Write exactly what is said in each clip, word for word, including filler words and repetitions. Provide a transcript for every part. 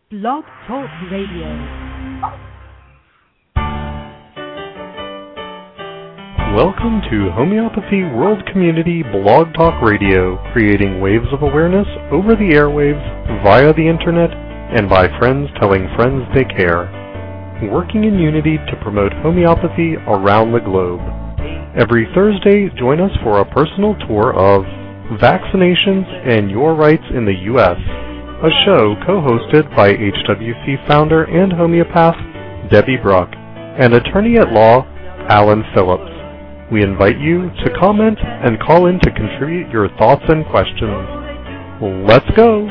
Blog Talk Radio. Welcome to Homeopathy World Community Blog Talk Radio, creating waves of awareness over the airwaves, via the internet, and by friends telling friends they care. Working in unity to promote homeopathy around the globe. Every Thursday, join us for a personal tour of Vaccinations and Your Rights in the U S, a show co-hosted by H W C founder and homeopath Debbie Bruck and attorney-at-law Alan Phillips. We invite you to comment and call in to contribute your thoughts and questions. Let's go!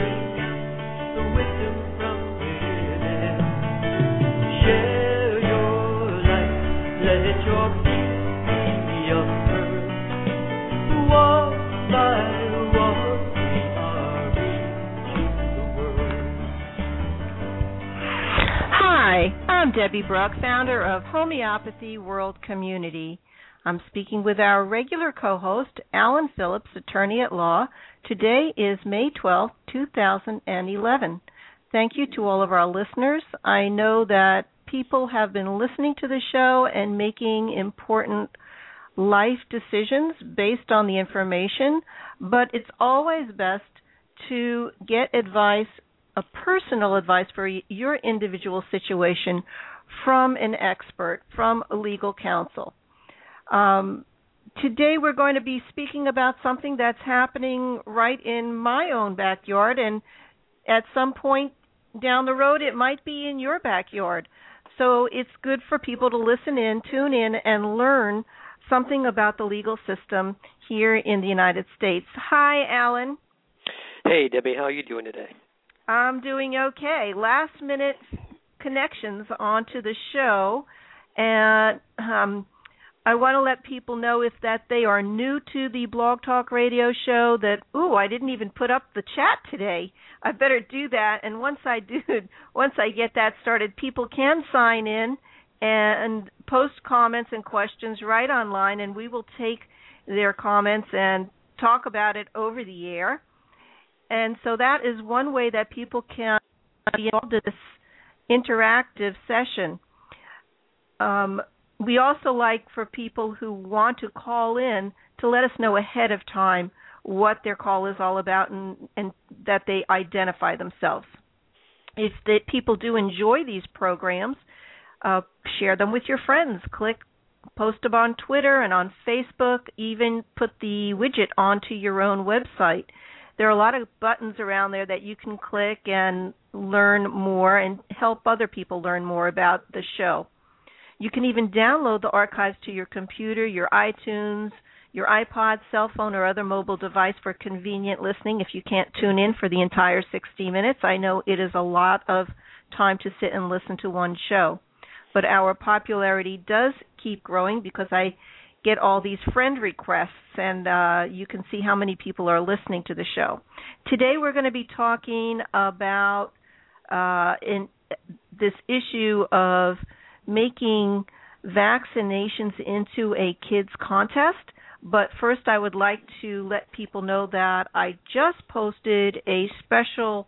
Hi, I'm Debbie Bruck, founder of Homeopathy World Community. I'm speaking with our regular co-host, Alan Phillips, attorney-at-law. Today is May twelfth, two thousand eleven. Thank you to all of our listeners. I know that people have been listening to the show and making important life decisions based on the information, but it's always best to get advice, a personal advice for your individual situation from an expert, from a legal counsel. Um, today we're going to be speaking about something that's happening right in my own backyard, and at some point down the road it might be in your backyard. So it's good for people to listen in, tune in, and learn something about the legal system here in the United States. Hi, Alan. Hey, Debbie. How are you doing today? I'm doing okay. Last minute connections onto the show, and um, I want to let people know if that they are new to the Blog Talk Radio show that, ooh, I didn't even put up the chat today. I better do that, and once I do, once I get that started, people can sign in and post comments and questions right online, and we will take their comments and talk about it over the air. And so that is one way that people can be involved in this interactive session. Um, we also like for people who want to call in to let us know ahead of time what their call is all about and, and that they identify themselves. If the people do enjoy these programs, uh, share them with your friends. Click, post them on Twitter and on Facebook, even put the widget onto your own website. There are a lot of buttons around there that you can click and learn more and help other people learn more about the show. You can even download the archives to your computer, your iTunes, your iPod, cell phone, or other mobile device for convenient listening if you can't tune in for the entire sixty minutes. I know it is a lot of time to sit and listen to one show. But our popularity does keep growing because I get all these friend requests, and uh, you can see how many people are listening to the show. Today we're going to be talking about uh, in this issue of making vaccinations into a kids contest. But first I would like to let people know that I just posted a special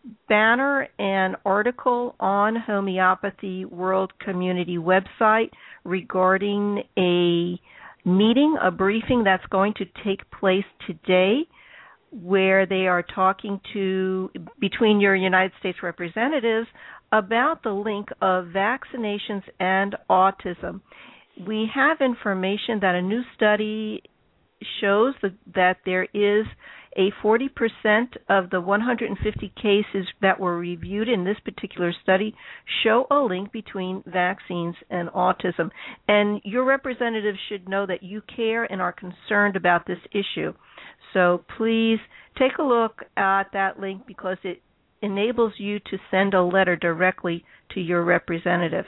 banner and article on Homeopathy World Community website regarding a meeting, a briefing that's going to take place today where they are talking to, between your United States representatives, about the link of vaccinations and autism. We have information that a new study shows that, that there is a forty percent of the one hundred fifty cases that were reviewed in this particular study show a link between vaccines and autism. And your representatives should know that you care and are concerned about this issue. So please take a look at that link because it enables you to send a letter directly to your representative.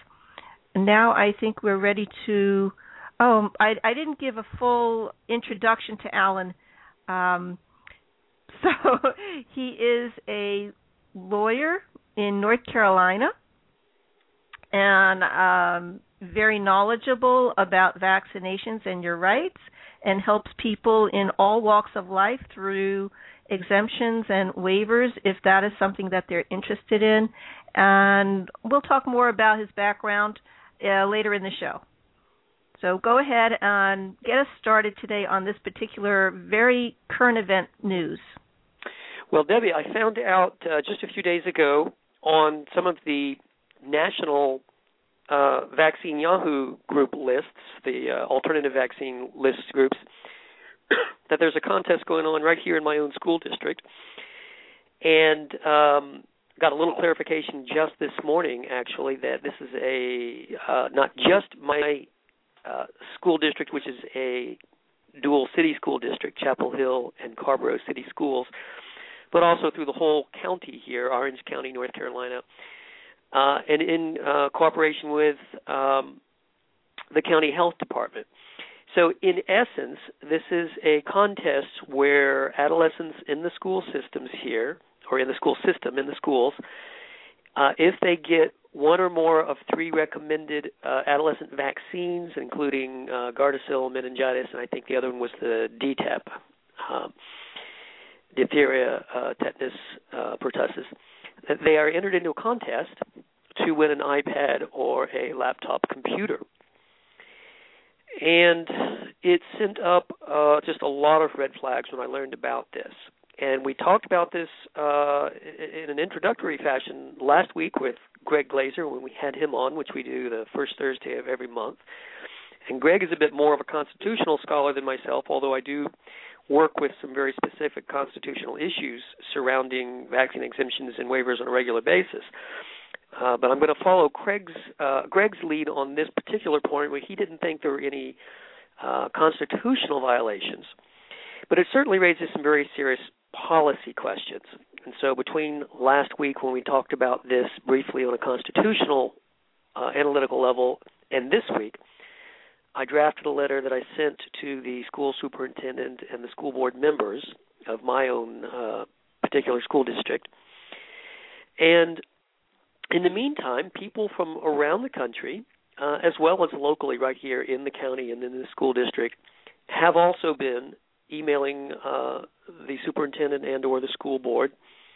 Now I think we're ready to, oh, I, I didn't give a full introduction to Alan. Um, so he is a lawyer in North Carolina and um, very knowledgeable about vaccinations and your rights, and helps people in all walks of life through exemptions and waivers if that is something that they're interested in. And we'll talk more about his background uh, later in the show. So go ahead and get us started today on this particular very current event news. Well, Debbie, I found out uh, just a few days ago on some of the national uh, Vaccine Yahoo group lists, the uh, alternative vaccine list groups, that there's a contest going on right here in my own school district. And um, got a little clarification just this morning, actually, that this is a uh, not just my uh, school district, which is a dual city school district, Chapel Hill and Carrboro City Schools, but also through the whole county here, Orange County, North Carolina, uh, and in uh, cooperation with um, the county health department. So in essence, this is a contest where adolescents in the school systems here, or in the school system, in the schools, uh, if they get one or more of three recommended uh, adolescent vaccines, including uh, Gardasil, meningitis, and I think the other one was the D T E P, um, diphtheria, uh, tetanus, uh, pertussis, that they are entered into a contest to win an iPad or a laptop computer. And it sent up uh, just a lot of red flags when I learned about this. And we talked about this uh, in an introductory fashion last week with Greg Glazer when we had him on, which we do the first Thursday of every month. And Greg is a bit more of a constitutional scholar than myself, although I do work with some very specific constitutional issues surrounding vaccine exemptions and waivers on a regular basis. Uh, but I'm going to follow Craig's, uh, Greg's lead on this particular point where he didn't think there were any uh, constitutional violations. But it certainly raises some very serious policy questions. And so between last week when we talked about this briefly on a constitutional uh, analytical level and this week, I drafted a letter that I sent to the school superintendent and the school board members of my own uh, particular school district. And in the meantime, people from around the country, uh, as well as locally right here in the county and in the school district, have also been emailing uh, the superintendent and or the school board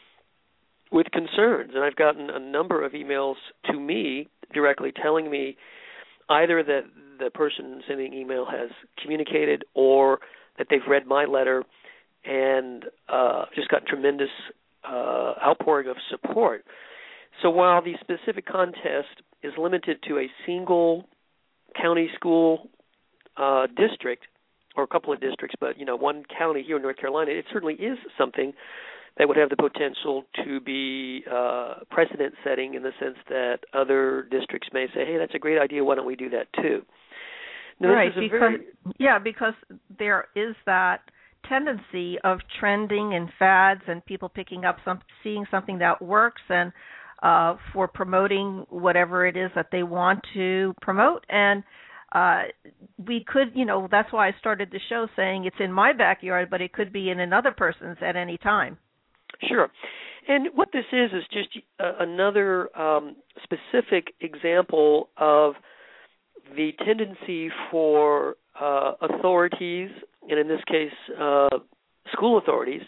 with concerns. And I've gotten a number of emails to me directly telling me either that the person sending email has communicated or that they've read my letter and uh, just got tremendous uh, outpouring of support. So while the specific contest is limited to a single county school uh, district, or a couple of districts, but, you know, one county here in North Carolina, it certainly is something that would have the potential to be uh, precedent-setting in the sense that other districts may say, hey, that's a great idea, why don't we do that too? Now, right, this is a because, very... yeah, because there is that tendency of trending and fads and people picking up some, seeing something that works and uh, for promoting whatever it is that they want to promote. And uh, we could, you know, that's why I started the show saying it's in my backyard, but it could be in another person's at any time. Sure. And what this is is just uh, another um, specific example of the tendency for uh, authorities, and in this case uh, school authorities,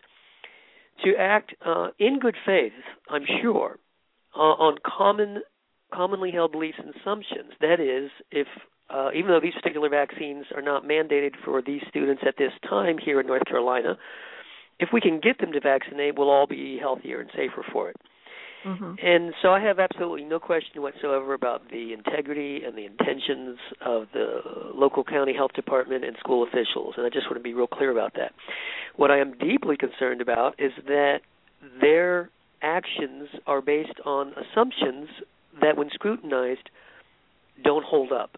to act uh, in good faith, I'm sure, uh, on common, commonly held beliefs and assumptions. That is, if uh, even though these particular vaccines are not mandated for these students at this time here in North Carolina, if we can get them to vaccinate, we'll all be healthier and safer for it. Mm-hmm. And so I have absolutely no question whatsoever about the integrity and the intentions of the local county health department and school officials, and I just want to be real clear about that. What I am deeply concerned about is that their actions are based on assumptions that, when scrutinized, don't hold up.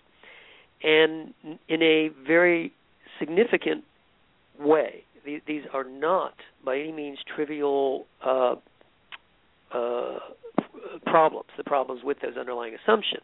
And in a very significant way, these are not by any means trivial uh, uh, problems, the problems with those underlying assumptions.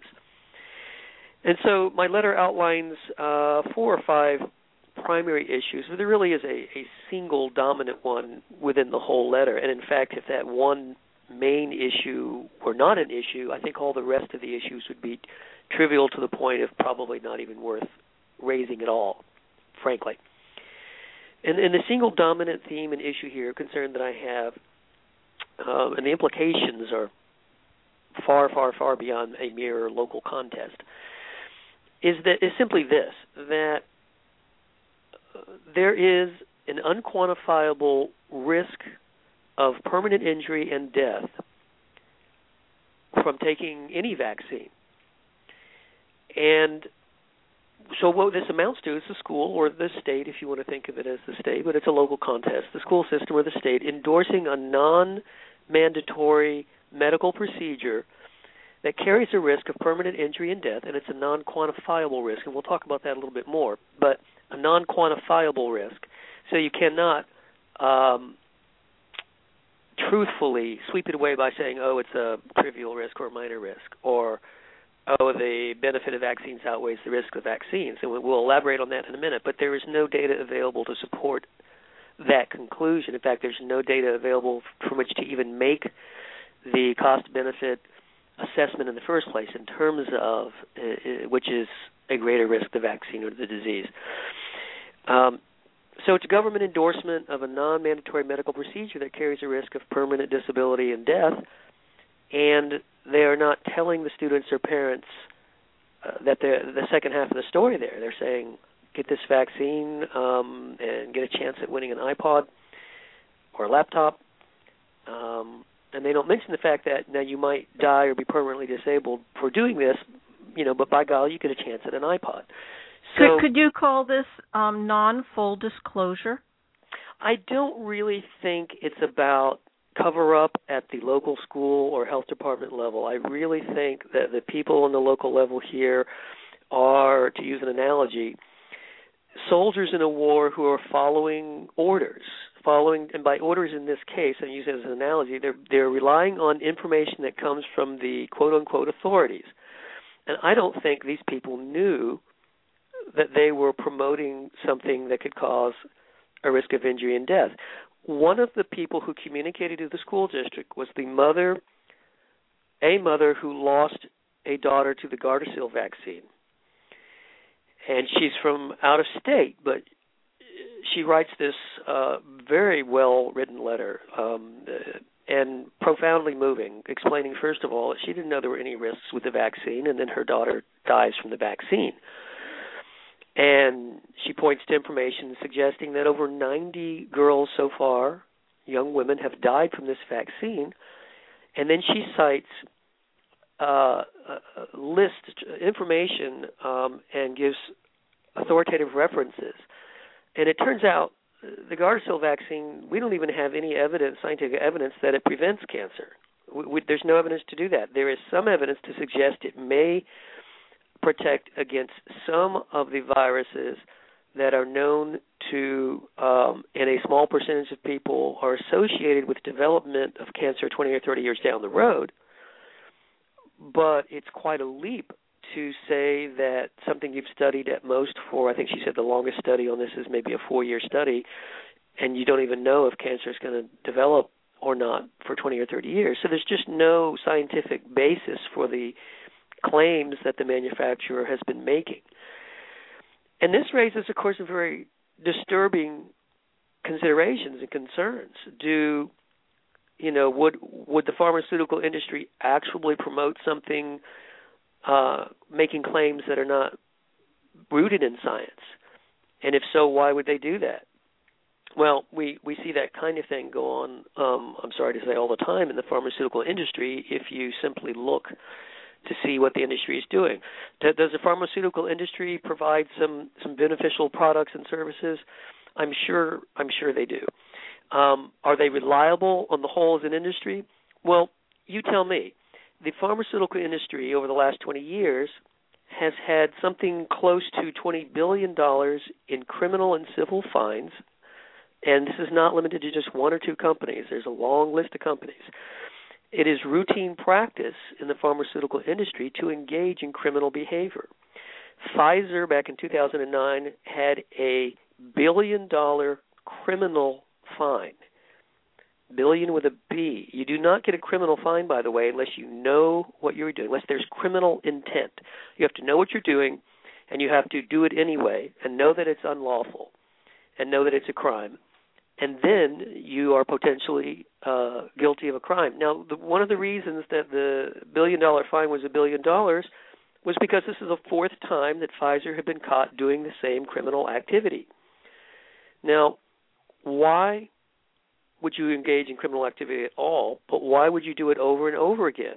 And so my letter outlines uh, four or five primary issues, but there really is a, a single dominant one within the whole letter. And in fact, if that one main issue were not an issue, I think all the rest of the issues would be trivial to the point of probably not even worth raising at all, frankly. and, and the single dominant theme and issue here, concern that I have, um, and the implications are far, far, far beyond a mere local contest, is that is simply this, that uh, there is an unquantifiable risk of permanent injury and death from taking any vaccine. And so what this amounts to is the school or the state, if you want to think of it as the state, but it's a local contest, the school system or the state endorsing a non-mandatory medical procedure that carries a risk of permanent injury and death, and it's a non-quantifiable risk, and we'll talk about that a little bit more, but a non-quantifiable risk. So you cannot um, truthfully sweep it away by saying, oh, it's a trivial risk or a minor risk, or oh, the benefit of vaccines outweighs the risk of vaccines. And we'll elaborate on that in a minute. But there is no data available to support that conclusion. In fact, there's no data available from which to even make the cost-benefit assessment in the first place in terms of uh, which is a greater risk, the vaccine or the disease. Um, so it's government endorsement of a non-mandatory medical procedure that carries a risk of permanent disability and death, and they are not telling the students or parents uh, that the the second half of the story there. They're saying, get this vaccine um, and get a chance at winning an iPod or a laptop. Um, and they don't mention the fact that now you might die or be permanently disabled for doing this, you know, but by golly, you get a chance at an iPod. So, could, could you call this um, non-full disclosure? I don't really think it's about cover-up at the local school or health department level. I really think that the people on the local level here are, to use an analogy, soldiers in a war who are following orders. Following, and by orders in this case, I use it as an analogy, they're, they're relying on information that comes from the quote-unquote authorities. And I don't think these people knew that they were promoting something that could cause a risk of injury and death. One of the people who communicated to the school district was the mother, a mother who lost a daughter to the Gardasil vaccine. And she's from out of state, but she writes this uh, very well-written letter um, and profoundly moving, explaining, first of all, that she didn't know there were any risks with the vaccine, and then her daughter dies from the vaccine. And she points to information suggesting that over ninety girls so far, young women, have died from this vaccine. And then she cites uh, a list, information, um, and gives authoritative references. And it turns out the Gardasil vaccine, we don't even have any evidence, scientific evidence, that it prevents cancer. We, we, there's no evidence to do that. There is some evidence to suggest it may protect against some of the viruses that are known to, um, and a small percentage of people are associated with development of cancer twenty or thirty years down the road. But it's quite a leap to say that something you've studied at most for, I think she said the longest study on this is maybe a four-year study, and you don't even know if cancer is going to develop or not for twenty or thirty years. So there's just no scientific basis for the claims that the manufacturer has been making. And this raises, of course, a very disturbing considerations and concerns. Do, you know, would would the pharmaceutical industry actually promote something uh, making claims that are not rooted in science? And if so, why would they do that? Well, we, we see that kind of thing go on, um, I'm sorry to say, all the time in the pharmaceutical industry if you simply look to see what the industry is doing. Does the pharmaceutical industry provide some, some beneficial products and services? I'm sure I'm sure they do. Um, are they reliable on the whole as an industry? Well, you tell me. The pharmaceutical industry over the last twenty years has had something close to twenty billion dollars in criminal and civil fines, and this is not limited to just one or two companies. There's a long list of companies. It is routine practice in the pharmaceutical industry to engage in criminal behavior. Pfizer, back in two thousand nine, had a billion-dollar criminal fine. Billion with a B. You do not get a criminal fine, by the way, unless you know what you're doing, unless there's criminal intent. You have to know what you're doing, and you have to do it anyway and know that it's unlawful. and know that it's a crime, and then you are potentially uh, guilty of a crime. Now, the, one of the reasons that the billion-dollar fine was a billion dollars was because this is the fourth time that Pfizer had been caught doing the same criminal activity. Now, why would you engage in criminal activity at all, but why would you do it over and over again?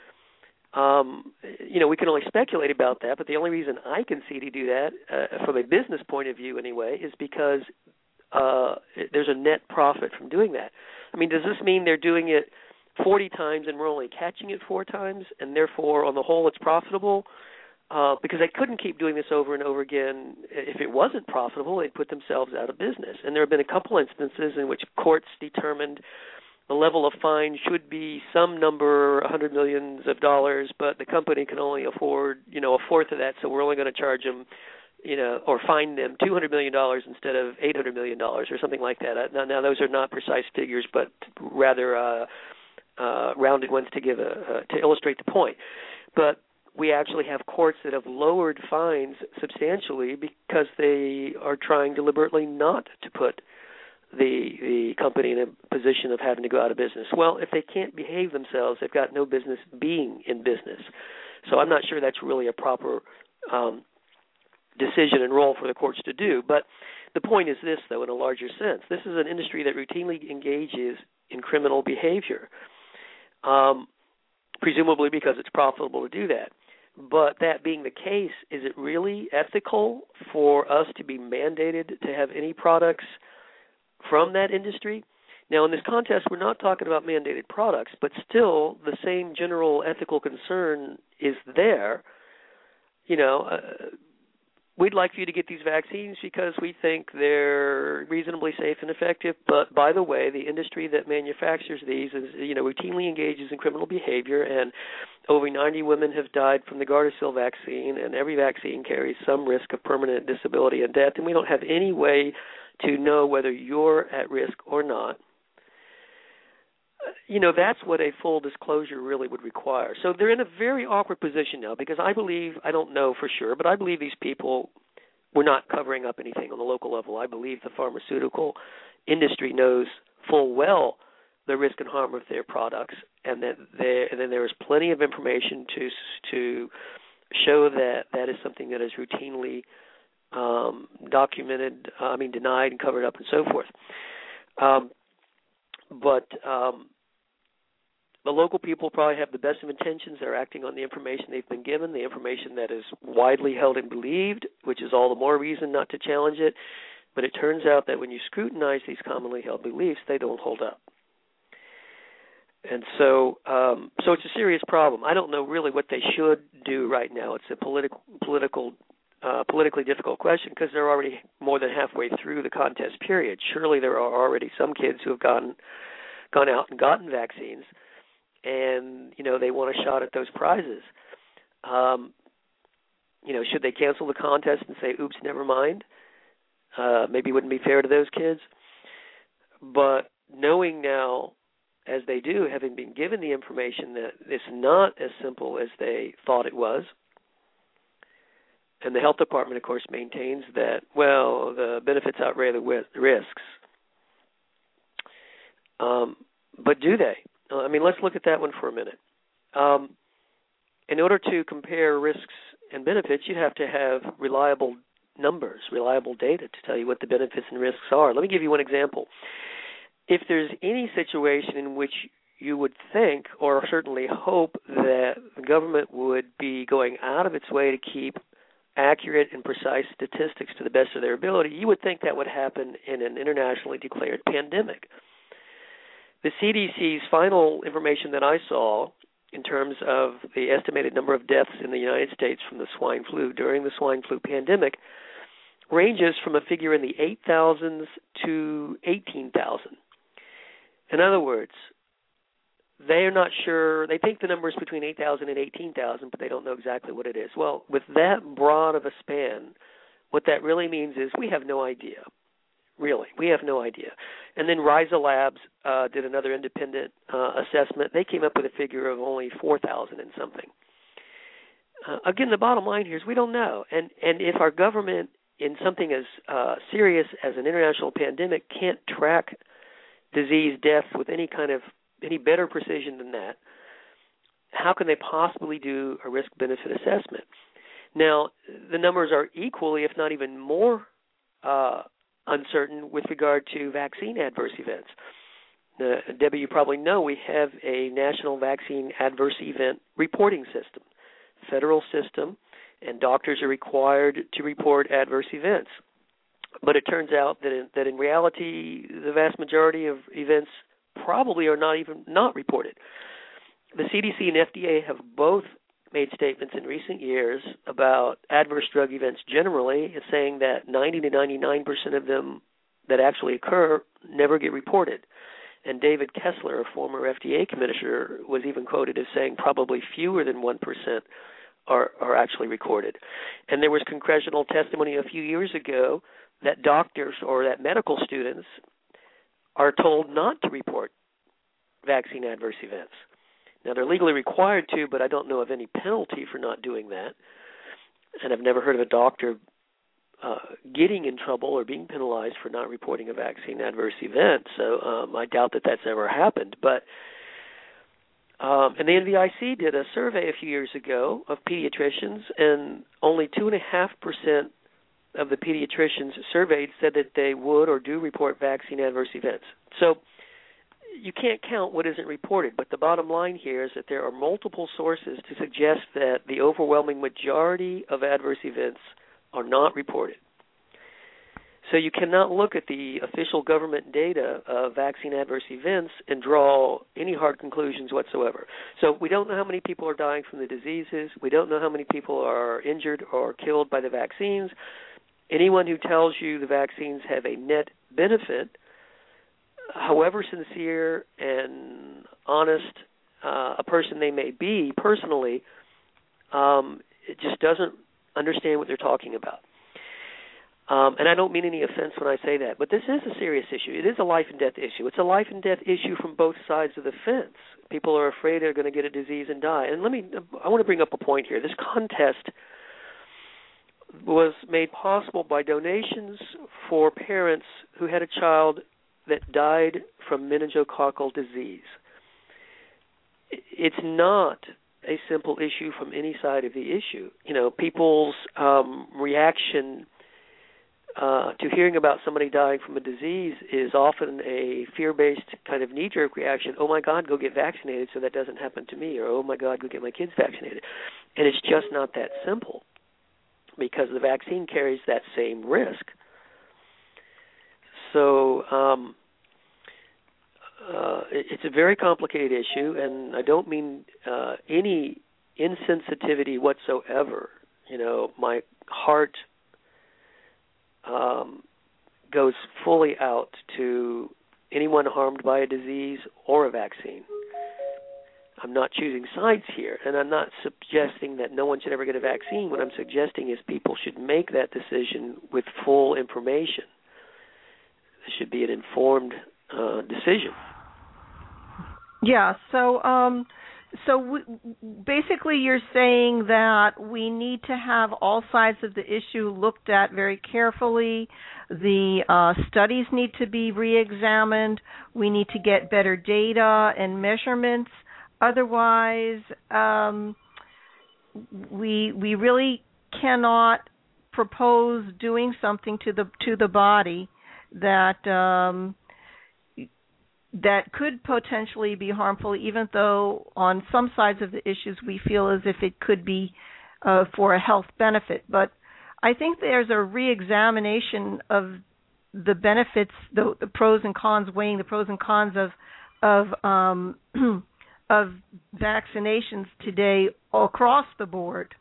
Um, you know, we can only speculate about that, but the only reason I can see to do that, uh, from a business point of view anyway, is because uh, there's a net profit from doing that. I mean, does this mean they're doing it forty times and we're only catching it four times, and therefore, on the whole, it's profitable? Uh, because they couldn't keep doing this over and over again. If it wasn't profitable, they'd put themselves out of business. And there have been a couple instances in which courts determined the level of fine should be some number, one hundred millions of dollars, but the company can only afford, you know, a fourth of that, so we're only going to charge them, you know, or fine them two hundred million dollars instead of eight hundred million dollars or something like that. Now, now those are not precise figures, but rather uh, uh, rounded ones to give a, uh, to illustrate the point. But we actually have courts that have lowered fines substantially because they are trying deliberately not to put the the company in a position of having to go out of business. Well, if they can't behave themselves, they've got no business being in business. So I'm not sure that's really a proper um, decision and role for the courts to do. But the point is this, though, in a larger sense. This is an industry that routinely engages in criminal behavior, um, presumably because it's profitable to do that. But that being the case, is it really ethical for us to be mandated to have any products from that industry? Now, in this contest, we're not talking about mandated products, but still the same general ethical concern is there. You know, uh, we'd like for you to get these vaccines because we think they're reasonably safe and effective, but by the way, the industry that manufactures these is, you know, routinely engages in criminal behavior, and over ninety women have died from the Gardasil vaccine, and every vaccine carries some risk of permanent disability and death, and we don't have any way to know whether you're at risk or not. You know, that's what a full disclosure really would require. So they're in a very awkward position now because I believe, I don't know for sure, but I believe these people were not covering up anything on the local level. I believe the pharmaceutical industry knows full well the risk and harm of their products, and that there, and then there is plenty of information to to show that that is something that is routinely um, documented, uh, I mean denied and covered up and so forth. Um, but um, the local people probably have the best of intentions. They're acting on the information they've been given, the information that is widely held and believed, which is all the more reason not to challenge it. But it turns out that when you scrutinize these commonly held beliefs, they don't hold up. And so um, so it's a serious problem. I don't know really what they should do right now. It's a political, political, uh, politically difficult question because they're already more than halfway through the contest period. Surely there are already some kids who have gone, gone out and gotten vaccines, and, you know, they want a shot at those prizes. Um, you know, should they cancel the contest and say, oops, never mind? Uh, maybe it wouldn't be fair to those kids. But knowing now, as they do, having been given the information that it's not as simple as they thought it was, and the health department, of course, maintains that, well, the benefits outweigh the risks. Um, but do they? I mean, let's look at that one for a minute. Um, in order to compare risks and benefits, you'd have to have reliable numbers, reliable data to tell you what the benefits and risks are. Let me give you one example. If there's any situation in which you would think or certainly hope that the government would be going out of its way to keep accurate and precise statistics to the best of their ability, you would think that would happen in an internationally declared pandemic. The C D C's final information that I saw in terms of the estimated number of deaths in the United States from the swine flu during the swine flu pandemic ranges from a figure in the eight thousands to eighteen thousand. In other words, they are not sure. They think the number is between eight thousand and eighteen thousand, but they don't know exactly what it is. Well, with that broad of a span, what that really means is we have no idea. Really, we have no idea. And then Risa Labs uh, did another independent uh, assessment. They came up with a figure of only four thousand and something. Uh, again, the bottom line here is we don't know. And, and if our government in something as uh, serious as an international pandemic, can't track disease deaths with any kind of any better precision than that, how can they possibly do a risk-benefit assessment? Now, the numbers are equally, if not even more, uh, uncertain with regard to vaccine adverse events. Uh, Debbie, you probably know we have a national vaccine adverse event reporting system, federal system, and doctors are required to report adverse events. But it turns out that in, that in reality, the vast majority of events probably are not even not reported. The C D C and F D A have both made statements in recent years about adverse drug events generally, saying that ninety to ninety-nine percent of them that actually occur never get reported. And David Kessler, a former F D A commissioner, was even quoted as saying probably fewer than one percent are, are actually recorded. And there was congressional testimony a few years ago that doctors or that medical students are told not to report vaccine adverse events. Now, they're legally required to, but I don't know of any penalty for not doing that. And I've never heard of a doctor uh, getting in trouble or being penalized for not reporting a vaccine adverse event. So um, I doubt that that's ever happened. But um, and the N V I C did a survey a few years ago of pediatricians, and only two and a half percent of the pediatricians surveyed said that they would or do report vaccine adverse events. So you can't count what isn't reported, but the bottom line here is that there are multiple sources to suggest that the overwhelming majority of adverse events are not reported. So you cannot look at the official government data of vaccine adverse events and draw any hard conclusions whatsoever. So we don't know how many people are dying from the diseases. We don't know how many people are injured or killed by the vaccines. Anyone who tells you the vaccines have a net benefit, however sincere and honest uh, a person they may be personally, um, it just doesn't understand what they're talking about. Um, and I don't mean any offense when I say that, but this is a serious issue. It is a life and death issue. It's a life and death issue from both sides of the fence. People are afraid they're going to get a disease and die. And let me, I want to bring up a point here. This contest was made possible by donations for parents who had a child that died from meningococcal disease. It's not a simple issue from any side of the issue. You know, people's um, reaction uh, to hearing about somebody dying from a disease is often a fear-based kind of knee-jerk reaction. Oh, my God, go get vaccinated so that doesn't happen to me. Or, oh, my God, go get my kids vaccinated. And it's just not that simple, because the vaccine carries that same risk. So um, uh, it, it's a very complicated issue, and I don't mean uh, any insensitivity whatsoever. You know, my heart um, goes fully out to anyone harmed by a disease or a vaccine. I'm not choosing sides here, and I'm not suggesting that no one should ever get a vaccine. What I'm suggesting is people should make that decision with full information. It should be an informed uh, decision. Yeah, so um, so w- basically you're saying that we need to have all sides of the issue looked at very carefully. The uh, studies need to be re-examined. We need to get better data and measurements. Otherwise, um, we we really cannot propose doing something to the to the body that um, that could potentially be harmful, even though on some sides of the issues we feel as if it could be uh, for a health benefit. But I think there's a re-examination of the benefits, the, the pros and cons, weighing the pros and cons of of um, of vaccinations today across the board.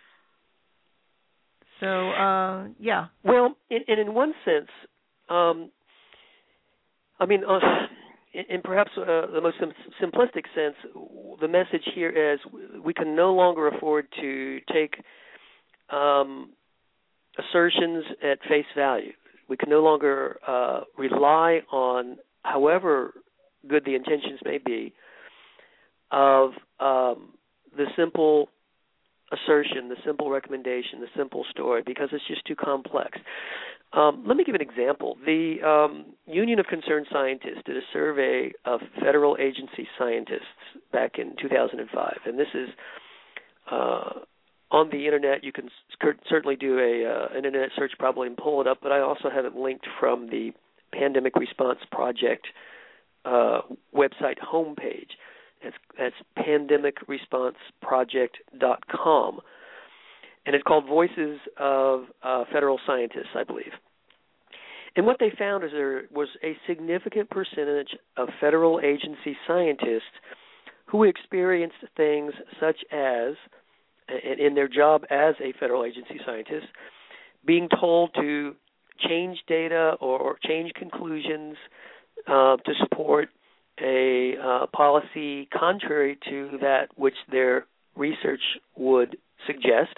So, uh, yeah. Well, and in, in one sense, um, I mean, uh, in, in perhaps uh, the most sim- simplistic sense, the message here is we can no longer afford to take um, assertions at face value. We can no longer uh, rely on, however good the intentions may be, of um, the simple assertion, the simple recommendation, the simple story, because it's just too complex. Um, let me give an example. The um, Union of Concerned Scientists did a survey of federal agency scientists back in two thousand five, and this is uh, on the Internet. You can certainly do a uh, an Internet search probably and pull it up, but I also have it linked from the Pandemic Response Project uh, website homepage. That's, that's pandemic response project dot com. And it's called Voices of uh, Federal Scientists, I believe. And what they found is there was a significant percentage of federal agency scientists who experienced things such as, in their job as a federal agency scientist, being told to change data or change conclusions uh, to support a uh, policy contrary to that which their research would suggest,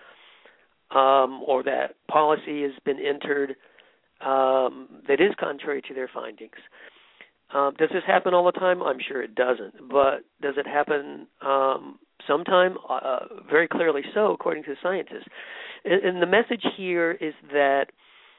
um, or that policy has been entered um, that is contrary to their findings. Um, does this happen all the time? I'm sure it doesn't. But does it happen um, sometime? Uh, very clearly so, according to the scientists. And, and the message here is that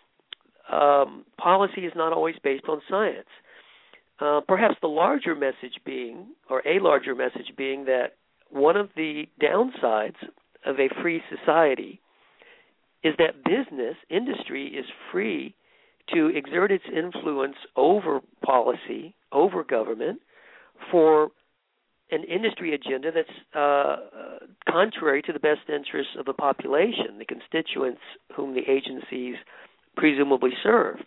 um, policy is not always based on science. Uh, perhaps the larger message being, or a larger message being, that one of the downsides of a free society is that business, industry, is free to exert its influence over policy, over government, for an industry agenda that's uh, contrary to the best interests of the population, the constituents whom the agencies presumably serve.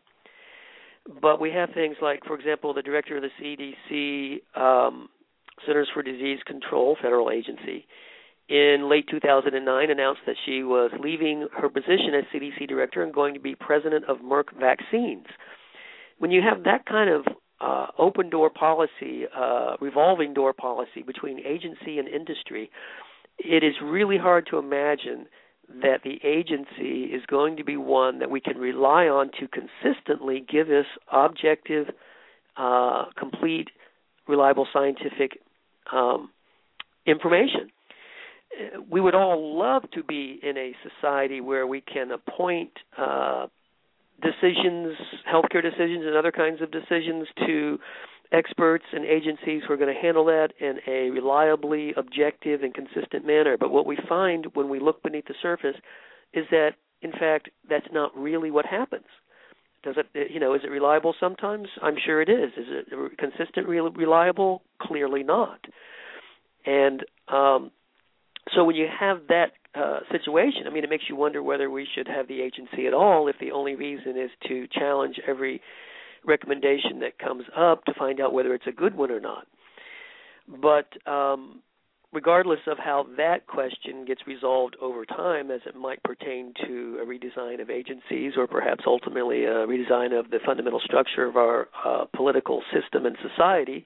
But we have things like, for example, the director of the C D C, um, Centers for Disease Control, federal agency, in late two thousand nine announced that she was leaving her position as C D C director and going to be president of Merck Vaccines. When you have that kind of uh, open door policy, uh, revolving door policy between agency and industry, it is really hard to imagine that the agency is going to be one that we can rely on to consistently give us objective, uh, complete, reliable scientific um, information. We would all love to be in a society where we can appoint uh, decisions, healthcare decisions and other kinds of decisions to experts and agencies who are going to handle that in a reliably objective and consistent manner. But what we find when we look beneath the surface is that, in fact, that's not really what happens. Does it, you know, is it reliable sometimes? I'm sure it is. Is it consistent, reliable? Clearly not. And um, so when you have that uh, situation, I mean, it makes you wonder whether we should have the agency at all if the only reason is to challenge every recommendation that comes up to find out whether it's a good one or not. But um, regardless of how that question gets resolved over time, as it might pertain to a redesign of agencies or perhaps ultimately a redesign of the fundamental structure of our uh, political system and society,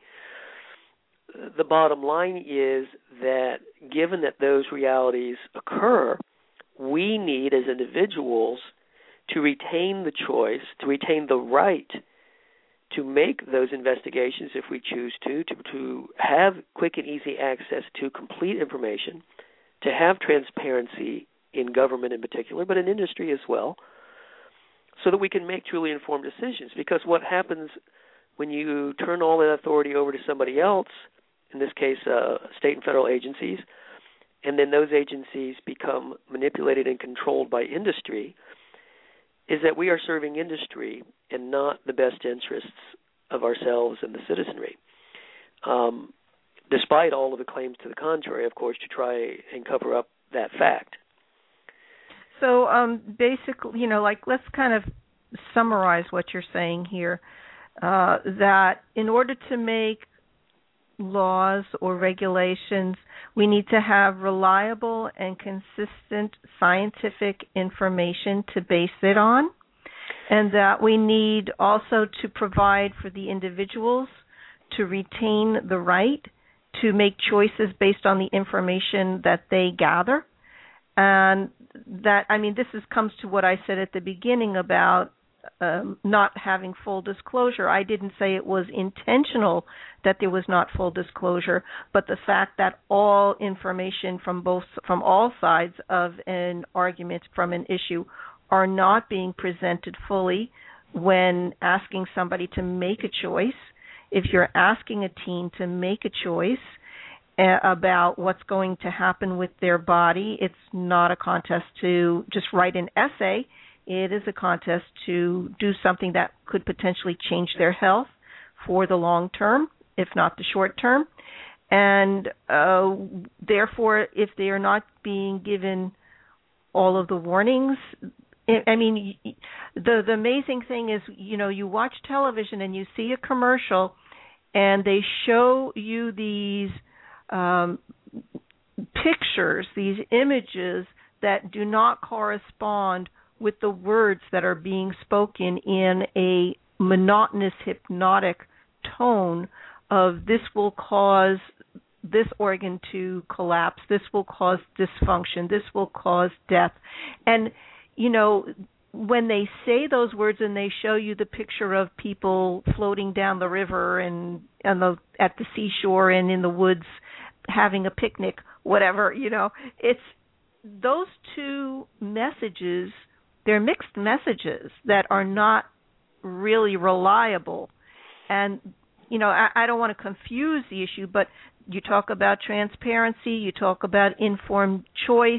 the bottom line is that given that those realities occur, we need as individuals to retain the choice, to retain the right to make those investigations if we choose to, to, to have quick and easy access to complete information, to have transparency in government in particular, but in industry as well, so that we can make truly informed decisions. Because what happens when you turn all that authority over to somebody else, in this case uh, state and federal agencies, and then those agencies become manipulated and controlled by industry, is that we are serving industry and not the best interests of ourselves and the citizenry, um, despite all of the claims to the contrary, of course, to try and cover up that fact. So um, basically, you know, like let's kind of summarize what you're saying here, uh, that in order to make laws or regulations, we need to have reliable and consistent scientific information to base it on, and that we need also to provide for the individuals to retain the right to make choices based on the information that they gather. And that, I mean, this is, comes to what I said at the beginning about um, not having full disclosure. I didn't say it was intentional that there was not full disclosure, but the fact that all information from both from all sides of an argument, from an issue, are not being presented fully when asking somebody to make a choice. If you're asking a teen to make a choice uh, about what's going to happen with their body, it's not a contest to just write an essay. It is a contest to do something that could potentially change their health for the long term, if not the short term. And uh, therefore, if they are not being given all of the warnings, I mean, the the amazing thing is, you know, you watch television and you see a commercial and they show you these um, pictures, these images that do not correspond with the words that are being spoken in a monotonous, hypnotic tone of this will cause this organ to collapse, this will cause dysfunction, this will cause death. And, you know, when they say those words and they show you the picture of people floating down the river and, and the, at the seashore and in the woods having a picnic, whatever, you know, it's those two messages, they're mixed messages that are not really reliable. And, you know, I, I don't want to confuse the issue, but you talk about transparency, you talk about informed choice.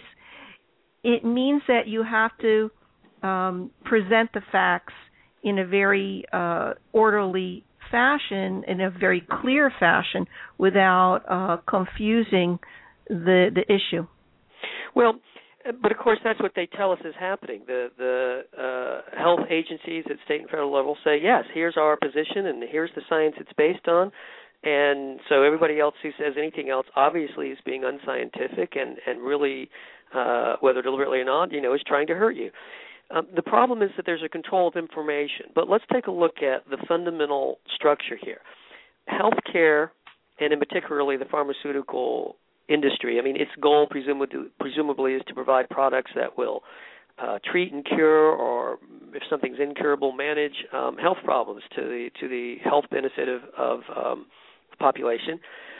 It means that you have to um, present the facts in a very uh, orderly fashion, in a very clear fashion, without uh, confusing the the issue. Well, but of course that's what they tell us is happening. The the uh, health agencies at state and federal level say, yes, here's our position and here's the science it's based on. And so everybody else who says anything else obviously is being unscientific and, and really, uh, whether deliberately or not, you know, is trying to hurt you. Um, the problem is that there's a control of information. But let's take a look at the fundamental structure here. Healthcare, and in particularly the pharmaceutical industry, I mean, its goal presumably, presumably is to provide products that will uh, treat and cure, or if something's incurable, manage um, health problems to the to the health benefit of, of um, the population.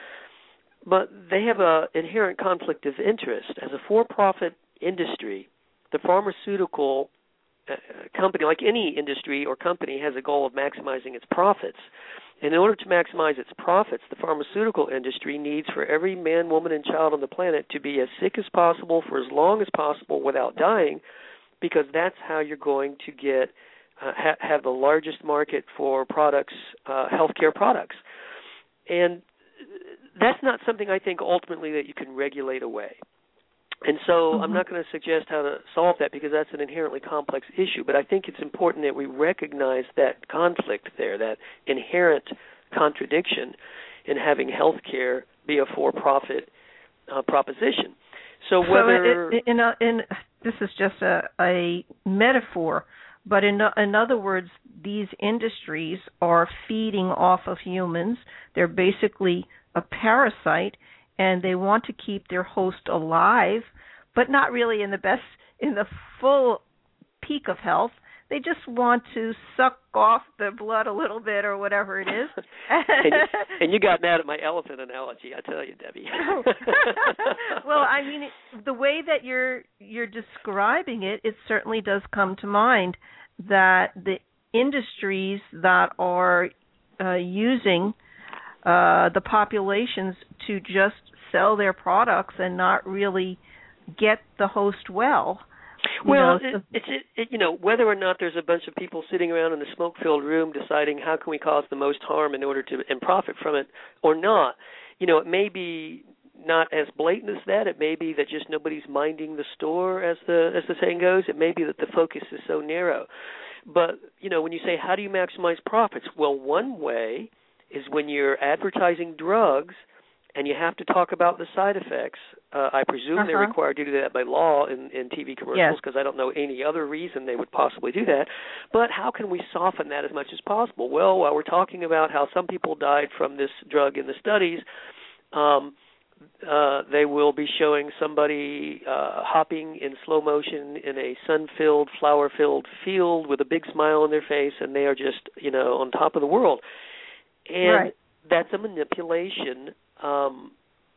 But they have an inherent conflict of interest. As a for-profit industry, the pharmaceutical uh, company, like any industry or company, has a goal of maximizing its profits. And in order to maximize its profits, the pharmaceutical industry needs for every man, woman, and child on the planet to be as sick as possible for as long as possible without dying, because that's how you're going to get uh, ha- have the largest market for products, uh, healthcare products. And that's not something I think ultimately that you can regulate away. And so mm-hmm. I'm not going to suggest how to solve that, because that's an inherently complex issue. But I think it's important that we recognize that conflict there, that inherent contradiction in having health care be a for-profit uh, proposition. So whether so in, in, in this is just a, a metaphor, but in in other words, these industries are feeding off of humans. They're basically a parasite, and they want to keep their host alive, but not really in the best, in the full peak of health. They just want to suck off the blood a little bit, or whatever it is. and, you, and you got mad at my elephant analogy, I tell you, Debbie. Well, I mean, it, the way that you're you're describing it, it certainly does come to mind that the industries that are uh, using uh, the populations to just sell their products and not really get the host well. Well, you know, it, it's it, it, you know, whether or not there's a bunch of people sitting around in the smoke-filled room deciding how can we cause the most harm in order to and profit from it or not. You know, it may be not as blatant as that. It may be that just nobody's minding the store, as the as the saying goes. It may be that the focus is so narrow. But you know, when you say how do you maximize profits, well, one way is when you're advertising drugs and you have to talk about the side effects. Uh, I presume uh-huh. they're required to do that by law in, in T V commercials, because yes. I don't know any other reason they would possibly do that. But how can we soften that as much as possible? Well, while we're talking about how some people died from this drug in the studies, um, uh, they will be showing somebody uh, hopping in slow motion in a sun-filled, flower-filled field with a big smile on their face, and they are just, you know, on top of the world. And right. that's a manipulation um,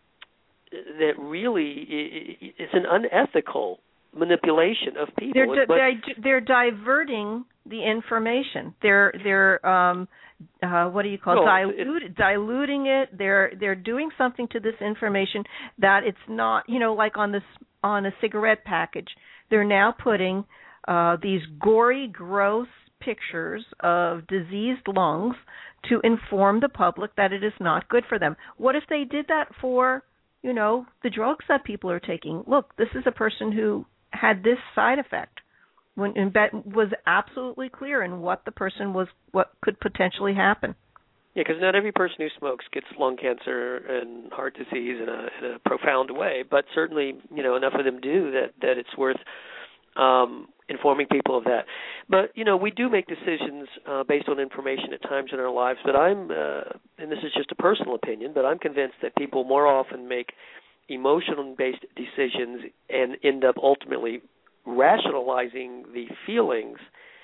that really is an unethical manipulation of people. They're, but, they're, they're diverting the information. They're they're um, uh, what do you call no, it? Dilute, diluting it. They're they're doing something to this information that it's not. You know, like on this on a cigarette package, they're now putting uh, these gory, gross pictures of diseased lungs to inform the public that it is not good for them. What if they did that for, you know, the drugs that people are taking? Look, this is a person who had this side effect, when and that was absolutely clear in what the person was, what could potentially happen. Yeah, because not every person who smokes gets lung cancer and heart disease in a, in a profound way, but certainly, you know, enough of them do that, that it's worth um, informing people of that. But, you know, we do make decisions uh, based on information at times in our lives, but I'm, uh, and this is just a personal opinion, but I'm convinced that people more often make emotional-based decisions and end up ultimately rationalizing the feelings.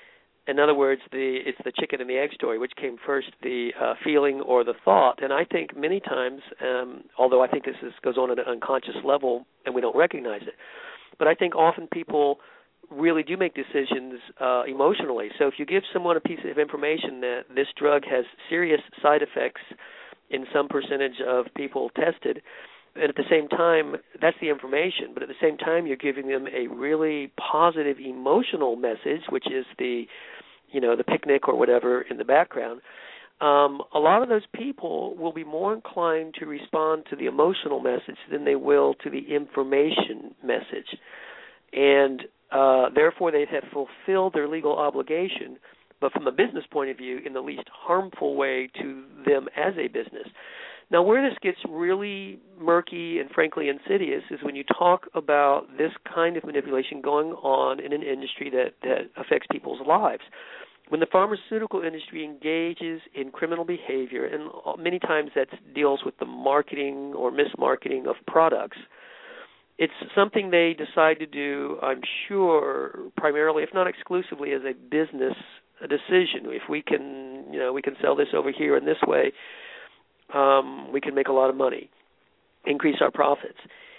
In other words, the it's the chicken and the egg story, which came first, the uh, feeling or the thought. And I think many times, um, although I think this is, goes on at an unconscious level and we don't recognize it, but I think often people really do make decisions uh, emotionally. So if you give someone a piece of information that this drug has serious side effects in some percentage of people tested, and at the same time, that's the information, but at the same time you're giving them a really positive emotional message, which is the, you know, the picnic or whatever in the background, um, a lot of those people will be more inclined to respond to the emotional message than they will to the information message. And uh, therefore they have fulfilled their legal obligation, but from a business point of view, in the least harmful way to them as a business. Now, where this gets really murky and frankly insidious is when you talk about this kind of manipulation going on in an industry that, that affects people's lives. When the pharmaceutical industry engages in criminal behavior, and many times that deals with the marketing or mismarketing of products, it's something they decide to do, I'm sure, primarily, if not exclusively, as a business decision. If we can, you know, we can sell this over here in this way, Um, we can make a lot of money, increase our profits.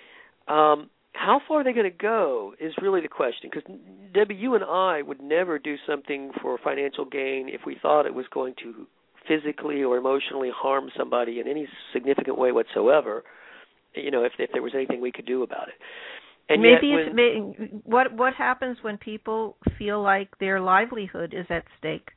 Um, how far are they going to go is really the question, because, Debbie, you and I would never do something for financial gain if we thought it was going to physically or emotionally harm somebody in any significant way whatsoever, you know, if, if there was anything we could do about it. And Maybe yet it's, when, may, what, what happens when people feel like their livelihood is at stake?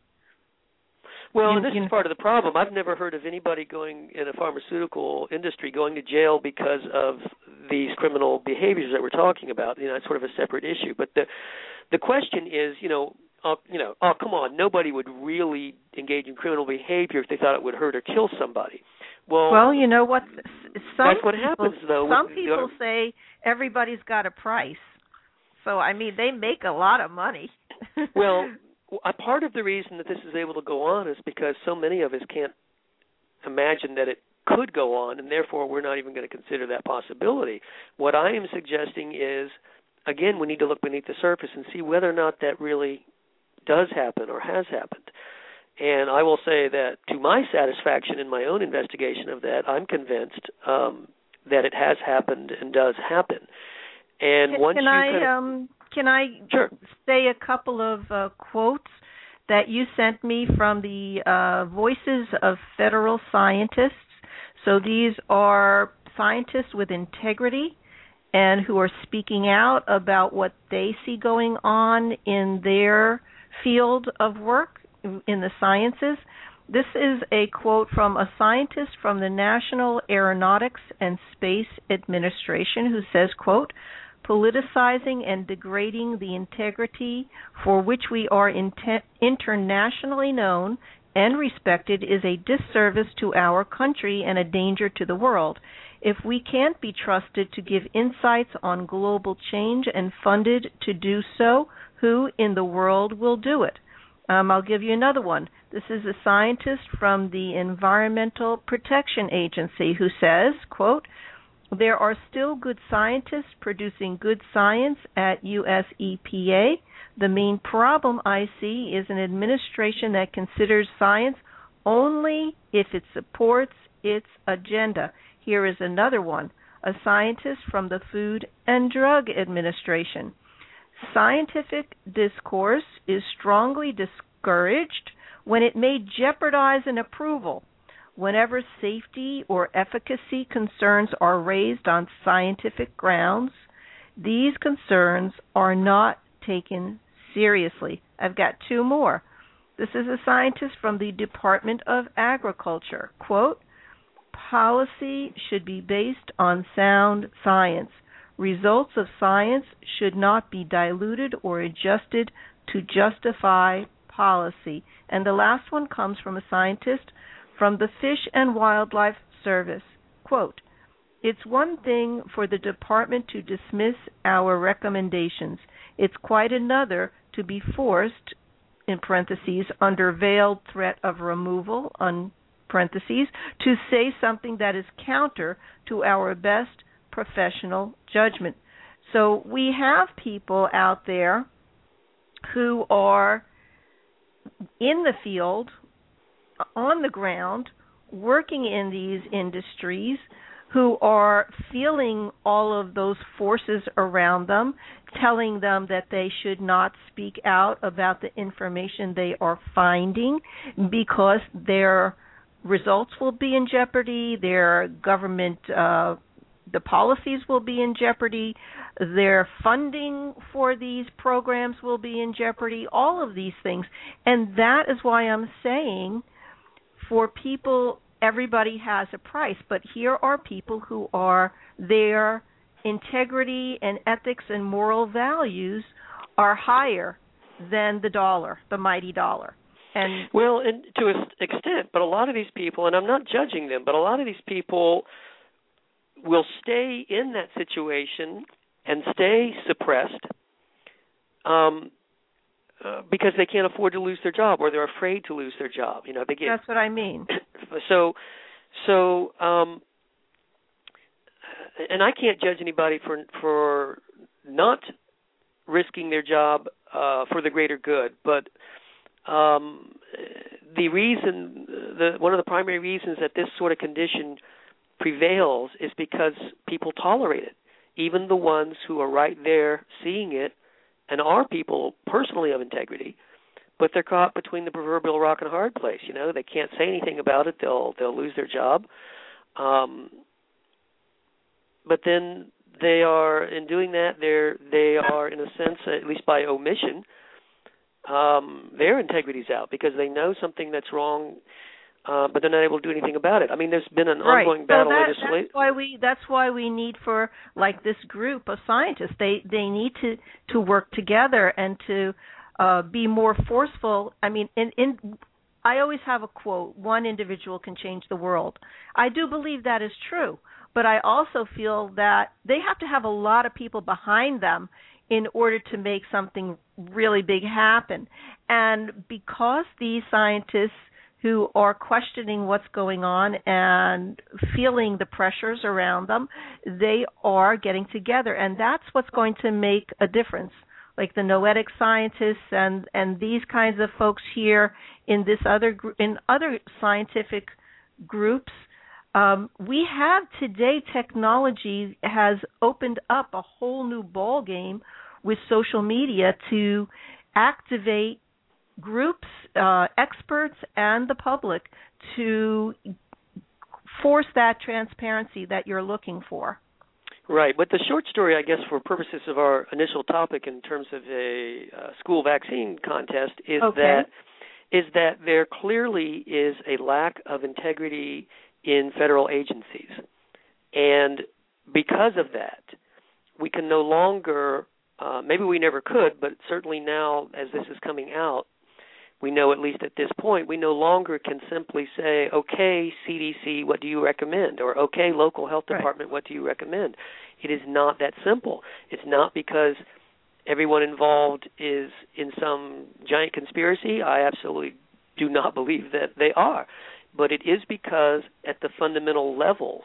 Well, you, and this you, is part of the problem. I've never heard of anybody going in a pharmaceutical industry going to jail because of these criminal behaviors that we're talking about. You know, it's sort of a separate issue. But the the question is, you know, uh, you know, oh, come on, nobody would really engage in criminal behavior if they thought it would hurt or kill somebody. Well, well, you know what? Some that's what people, happens, though. Some with, people uh, say everybody's got a price. So, I mean, they make a lot of money. Well, a part of the reason that this is able to go on is because so many of us can't imagine that it could go on, and therefore we're not even going to consider that possibility. What I am suggesting is, again, we need to look beneath the surface and see whether or not that really does happen or has happened. And I will say that to my satisfaction in my own investigation of that, I'm convinced um, that it has happened and does happen. And can, once can you I kind of, um, can I sure. say a couple of uh, quotes that you sent me from the uh, Voices of Federal Scientists? So these are scientists with integrity and who are speaking out about what they see going on in their field of work in the sciences. This is a quote from a scientist from the National Aeronautics and Space Administration who says, quote, "Politicizing and degrading the integrity for which we are inter- internationally known and respected is a disservice to our country and a danger to the world. If we can't be trusted to give insights on global change and funded to do so, who in the world will do it?" Um, I'll give you another one. This is a scientist from the Environmental Protection Agency who says, quote, There are still good scientists producing good science at U S E P A. The main problem I see is an administration that considers science only if it supports its agenda. Here is another one, a scientist from the Food and Drug Administration. Scientific discourse is strongly discouraged when it may jeopardize an approval. Whenever safety or efficacy concerns are raised on scientific grounds, these concerns are not taken seriously. I've got two more. This is a scientist from the Department of Agriculture. Quote, policy should be based on sound science. Results of science should not be diluted or adjusted to justify policy. And the last one comes from a scientist from the Fish and Wildlife Service. Quote, it's one thing for the department to dismiss our recommendations. It's quite another to be forced, in parentheses, under veiled threat of removal, on parentheses, to say something that is counter to our best professional judgment. So we have people out there who are in the field, on the ground, working in these industries, who are feeling all of those forces around them, telling them that they should not speak out about the information they are finding because their results will be in jeopardy, their government, uh, the policies will be in jeopardy, their funding for these programs will be in jeopardy, all of these things. And that is why I'm saying, for people, everybody has a price, but here are people who are, their integrity and ethics and moral values are higher than the dollar, the mighty dollar. And well, and to an extent, but a lot of these people, and I'm not judging them, but a lot of these people will stay in that situation and stay suppressed um, uh, because they can't afford to lose their job, or they're afraid to lose their job. You know, they get. That's what I mean. So, so, um, and I can't judge anybody for for not risking their job uh, for the greater good, but um, the reason, the one of the primary reasons that this sort of condition prevails is because people tolerate it, even the ones who are right there seeing it and are people personally of integrity, but they're caught between the proverbial rock and a hard place. You know, they can't say anything about it; they'll they'll lose their job. Um, but then they are, in doing that, they're they are in a sense, at least by omission, um, their integrity's out because they know something that's wrong. Uh, but they're not able to do anything about it. I mean, there's been an right. ongoing battle. So that, legislation. That's why we. That's why we need for like this group of scientists. They they need to, to work together and to uh, be more forceful. I mean, in in I always have a quote: "One individual can change the world." I do believe that is true, but I also feel that they have to have a lot of people behind them in order to make something really big happen. And because these scientists who are questioning what's going on and feeling the pressures around them, they are getting together, and that's what's going to make a difference. Like the noetic scientists and, and these kinds of folks here in this other in other scientific groups, um, we have today technology has opened up a whole new ball game with social media to activate groups, uh, experts, and the public to force that transparency that you're looking for. Right, but the short story, I guess, for purposes of our initial topic in terms of a uh, school vaccine contest, is okay. that is that there clearly is a lack of integrity in federal agencies, and because of that, we can no longer. Uh, maybe we never could, but certainly now, as this is coming out, we know, at least at this point, we no longer can simply say, okay, C D C, what do you recommend? Or, okay, local health department, right. What do you recommend? It is not that simple. It's not because everyone involved is in some giant conspiracy. I absolutely do not believe that they are. But it is because at the fundamental levels,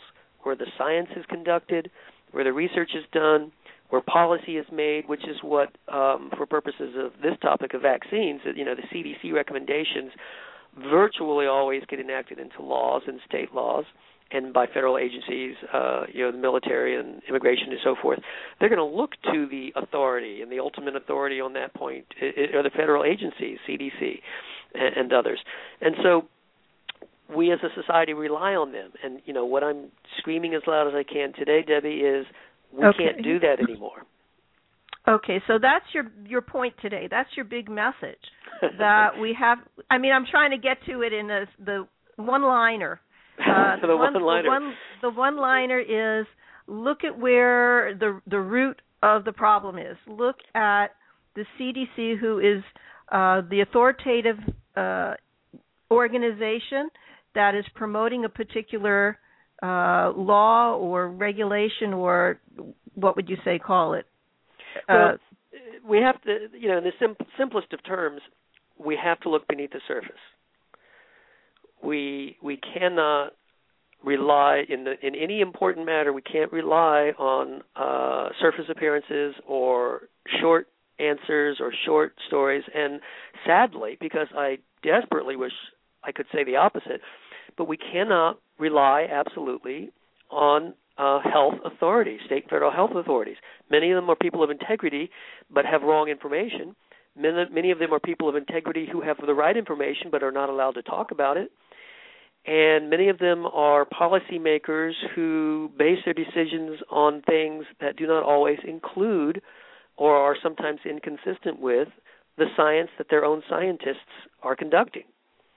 where the science is conducted, where the research is done, where policy is made, which is what, um, for purposes of this topic of vaccines, you know, the C D C recommendations virtually always get enacted into laws and state laws, and by federal agencies, uh, you know, the military and immigration and so forth. They're going to look to the authority, and the ultimate authority on that point are the federal agencies, C D C, and, and others. And so we as a society rely on them. And, you know, what I'm screaming as loud as I can today, Debbie, is we okay. can't do that anymore. Okay, so that's your your point today. That's your big message, that we have. I mean, I'm trying to get to it in a, the one-liner. Uh, the, the one, one-liner. The, one, the one-liner is, look at where the the root of the problem is. Look at the C D C, who is uh, the authoritative uh, organization that is promoting a particular uh, law or regulation, or what would you say, call it? Well, uh, we have to, you know, in the sim- simplest of terms, we have to look beneath the surface. We we cannot rely in the in any important matter. We can't rely on uh, surface appearances or short answers or short stories. And sadly, because I desperately wish I could say the opposite, but we cannot rely absolutely on uh, health authorities, state and federal health authorities. Many of them are people of integrity but have wrong information. Many, many of them are people of integrity who have the right information but are not allowed to talk about it. And many of them are policymakers who base their decisions on things that do not always include or are sometimes inconsistent with the science that their own scientists are conducting.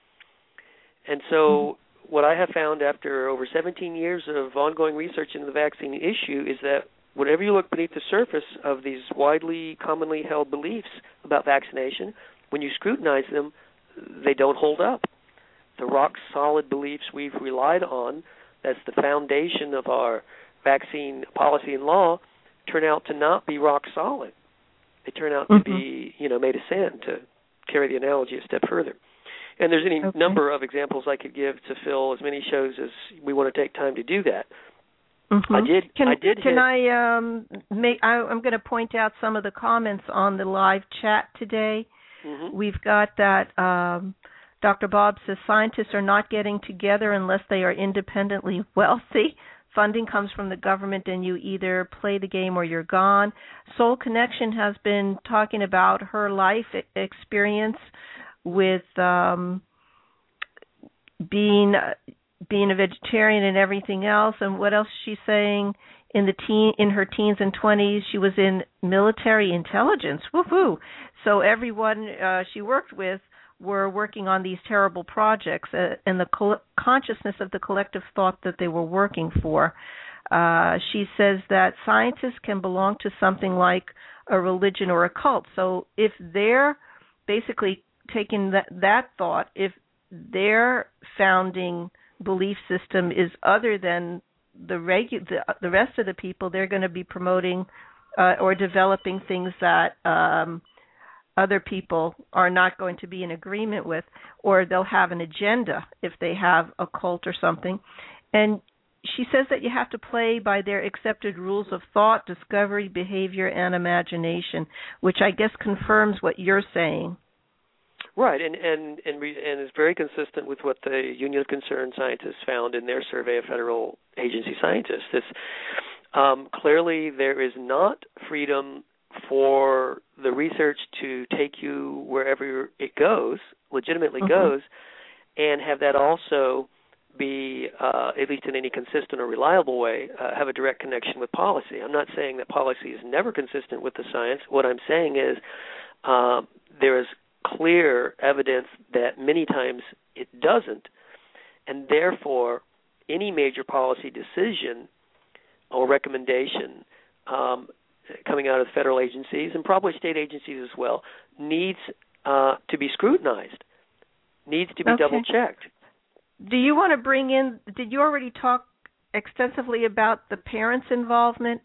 And so what I have found after over seventeen years of ongoing research into the vaccine issue is that whenever you look beneath the surface of these widely, commonly held beliefs about vaccination, when you scrutinize them, they don't hold up. The rock-solid beliefs we've relied on, that's the foundation of our vaccine policy and law, turn out to not be rock-solid. They turn out mm-hmm. to be, you know, made of sand, to carry the analogy a step further. And there's any okay. number of examples I could give to fill as many shows as we want to take time to do that. Mm-hmm. I did. Can I did. Can hit, I um make? I, I'm going to point out some of the comments on the live chat today. Mm-hmm. We've got that. Um, Doctor Bob says scientists are not getting together unless they are independently wealthy. Funding comes from the government, and you either play the game or you're gone. Soul Connection has been talking about her life experience with um, being being a vegetarian and everything else. And what else is she saying? In the teen, in her teens and twenties, she was in military intelligence. Woohoo! So everyone uh, she worked with were working on these terrible projects, uh, and the col- consciousness of the collective thought that they were working for. Uh, she says that scientists can belong to something like a religion or a cult. So if they're basically taking that, that thought, if their founding belief system is other than the, regu- the, the rest of the people, they're going to be promoting uh, or developing things that um, other people are not going to be in agreement with, or they'll have an agenda if they have a cult or something. And she says that you have to play by their accepted rules of thought, discovery, behavior, and imagination, which I guess confirms what you're saying. Right, and and and, re, and is very consistent with what the Union of Concerned Scientists found in their survey of federal agency scientists. It's, um, clearly, there is not freedom for the research to take you wherever it goes, legitimately mm-hmm. goes, and have that also be, uh, at least in any consistent or reliable way, uh, have a direct connection with policy. I'm not saying that policy is never consistent with the science. What I'm saying is um, there is clear evidence that many times it doesn't, and therefore any major policy decision or recommendation um, coming out of federal agencies and probably state agencies as well needs uh, to be scrutinized, needs to be okay. double-checked. Do you want to bring in, did you already talk extensively about the parents' involvement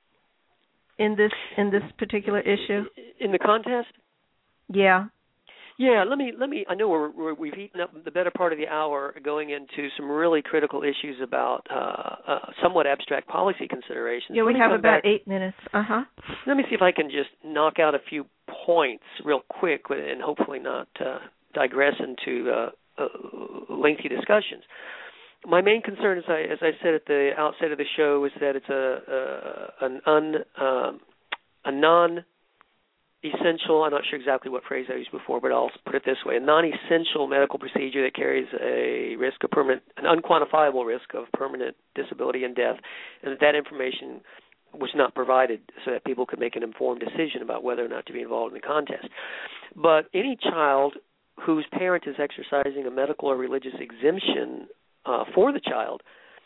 in this in this particular issue? In the contest? Yeah. Yeah, let me let me. I know we're, we're, we've eaten up the better part of the hour going into some really critical issues about uh, uh, somewhat abstract policy considerations. Yeah, we have about back. eight minutes. Uh huh. Let me see if I can just knock out a few points real quick and hopefully not uh, digress into uh, uh, lengthy discussions. My main concern, as I as I said at the outset of the show, is that it's a, a an un um, a non essential, I'm not sure exactly what phrase I used before, but I'll put it this way, a non-essential medical procedure that carries a risk of permanent, an unquantifiable risk of permanent disability and death, and that that information was not provided so that people could make an informed decision about whether or not to be involved in the contest. But any child whose parent is exercising a medical or religious exemption uh, for the child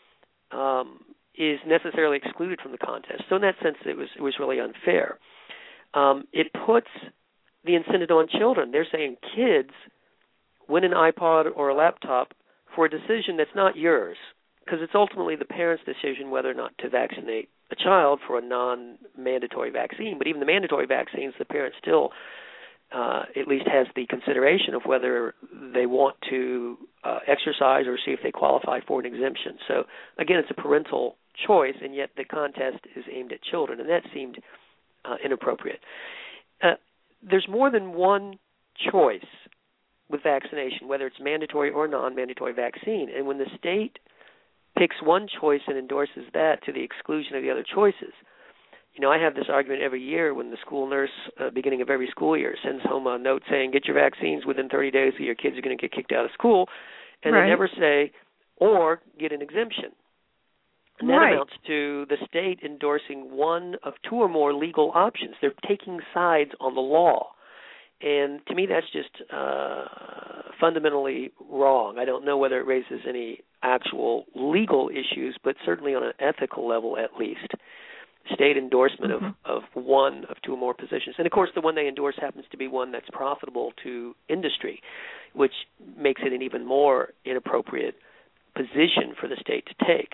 um, is necessarily excluded from the contest. So in that sense, it was it was really unfair. Um, it puts the incentive on children. They're saying, kids, win an iPod or a laptop for a decision that's not yours, because it's ultimately the parent's decision whether or not to vaccinate a child for a non-mandatory vaccine. But even the mandatory vaccines, the parent still uh, at least has the consideration of whether they want to uh, exercise or see if they qualify for an exemption. So, again, it's a parental choice, and yet the contest is aimed at children, and that seemed Uh, inappropriate. Uh, there's more than one choice with vaccination, whether it's mandatory or non-mandatory vaccine. And when the state picks one choice and endorses that to the exclusion of the other choices, you know, I have this argument every year when the school nurse, uh, beginning of every school year, sends home a note saying, get your vaccines within thirty days or your kids are going to get kicked out of school. And right. They never say, or get an exemption. And that right. amounts to the state endorsing one of two or more legal options. They're taking sides on the law. And to me, that's just uh, fundamentally wrong. I don't know whether it raises any actual legal issues, but certainly on an ethical level at least. State endorsement mm-hmm. of, of one of two or more positions. And, of course, the one they endorse happens to be one that's profitable to industry, which makes it an even more inappropriate position for the state to take.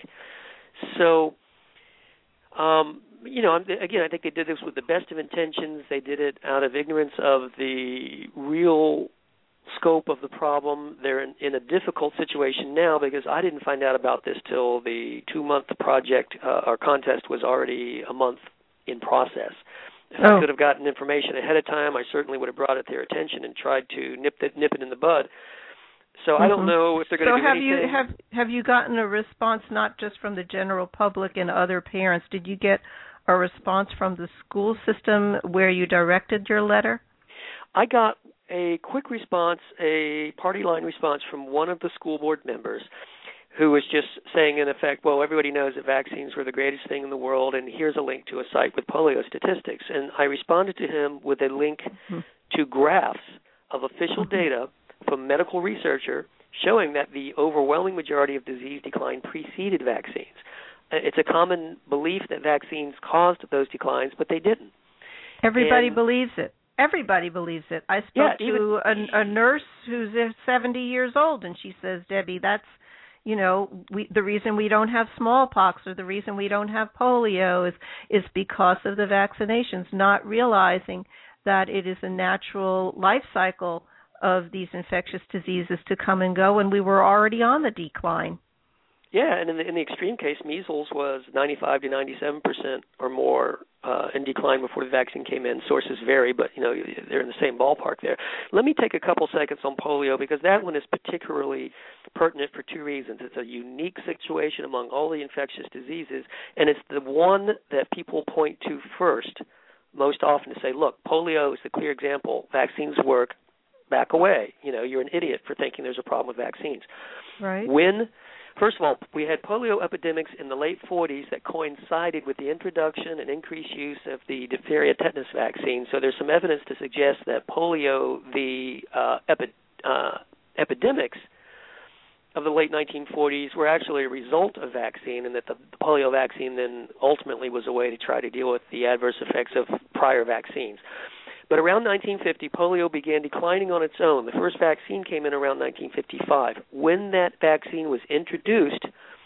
So, um, you know, again, I think they did this with the best of intentions. They did it out of ignorance of the real scope of the problem. They're in, in a difficult situation now because I didn't find out about this till the two-month project uh, or contest was already a month in process. If oh. I could have gotten information ahead of time, I certainly would have brought it to their attention and tried to nip it, nip it in the bud. So mm-hmm. I don't know if they're going so to do have anything. You, have, have you gotten a response not just from the general public and other parents? Did you get a response from the school system where you directed your letter? I got a quick response, a party line response from one of the school board members who was just saying, in effect, well, everybody knows that vaccines were the greatest thing in the world, and here's a link to a site with polio statistics. And I responded to him with a link mm-hmm. to graphs of official mm-hmm. data from a medical researcher showing that the overwhelming majority of disease decline preceded vaccines. It's a common belief that vaccines caused those declines, but they didn't. Everybody and, believes it. Everybody believes it. I spoke yeah, to even, a, a nurse who's seventy years old, and she says, Debbie, that's, you know, we, the reason we don't have smallpox or the reason we don't have polio is, is because of the vaccinations, not realizing that it is a natural life cycle of these infectious diseases to come and go, and we were already on the decline. Yeah, and in the, in the extreme case, measles was ninety-five to ninety-seven percent or more uh, in decline before the vaccine came in. Sources vary, but you know they're in the same ballpark there. Let me take a couple seconds on polio because that one is particularly pertinent for two reasons. It's a unique situation among all the infectious diseases, and it's the one that people point to first most often to say, look, polio is the clear example. Vaccines work. Back away. You know, you're an idiot for thinking there's a problem with vaccines. Right. When, first of all, we had polio epidemics in the late forties that coincided with the introduction and increased use of the diphtheria tetanus vaccine. So there's some evidence to suggest that polio, the uh, epi- uh, epidemics of the late nineteen forties were actually a result of vaccine, and that the, the polio vaccine then ultimately was a way to try to deal with the adverse effects of prior vaccines. But around nineteen fifty, polio began declining on its own. The first vaccine came in around nineteen fifty-five. When that vaccine was introduced,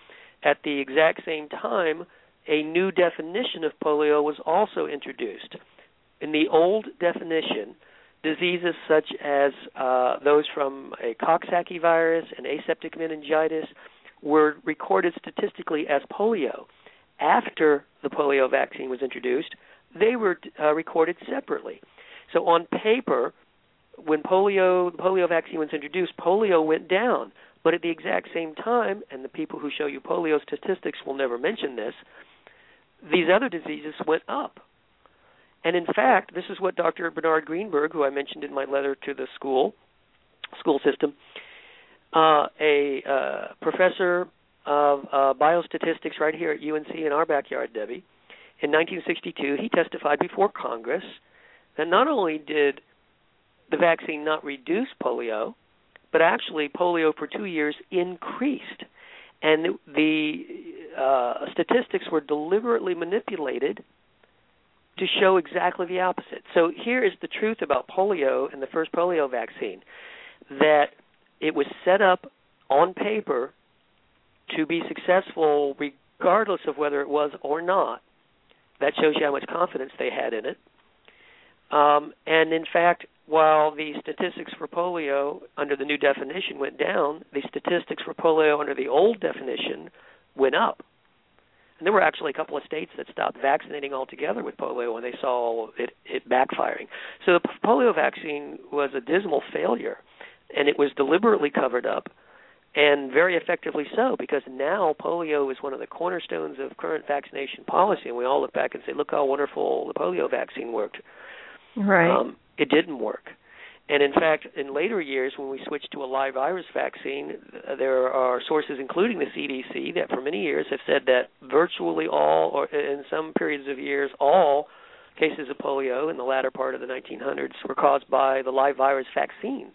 at the exact same time, a new definition of polio was also introduced. In the old definition, diseases such as uh, those from a Coxsackie virus and aseptic meningitis were recorded statistically as polio. After the polio vaccine was introduced, they were uh, recorded separately. So on paper, when polio the polio vaccine was introduced, polio went down. But at the exact same time, and the people who show you polio statistics will never mention this, these other diseases went up. And in fact, this is what Doctor Bernard Greenberg, who I mentioned in my letter to the school, school system, uh, a uh, professor of uh, biostatistics right here at U N C in our backyard, Debbie, in nineteen sixty-two, he testified before Congress that not only did the vaccine not reduce polio, but actually polio for two years increased. And the uh, statistics were deliberately manipulated to show exactly the opposite. So here is the truth about polio and the first polio vaccine, that it was set up on paper to be successful regardless of whether it was or not. That shows you how much confidence they had in it. Um, and in fact, while the statistics for polio under the new definition went down, the statistics for polio under the old definition went up. And there were actually a couple of states that stopped vaccinating altogether with polio when they saw it, it backfiring. So the polio vaccine was a dismal failure, and it was deliberately covered up, and very effectively so, because now polio is one of the cornerstones of current vaccination policy, and we all look back and say, look how wonderful the polio vaccine worked. Right. Um, it didn't work. And in fact, in later years, when we switched to a live virus vaccine, there are sources, including the C D C, that for many years have said that virtually all, or in some periods of years, all cases of polio in the latter part of the nineteen hundreds were caused by the live virus vaccine.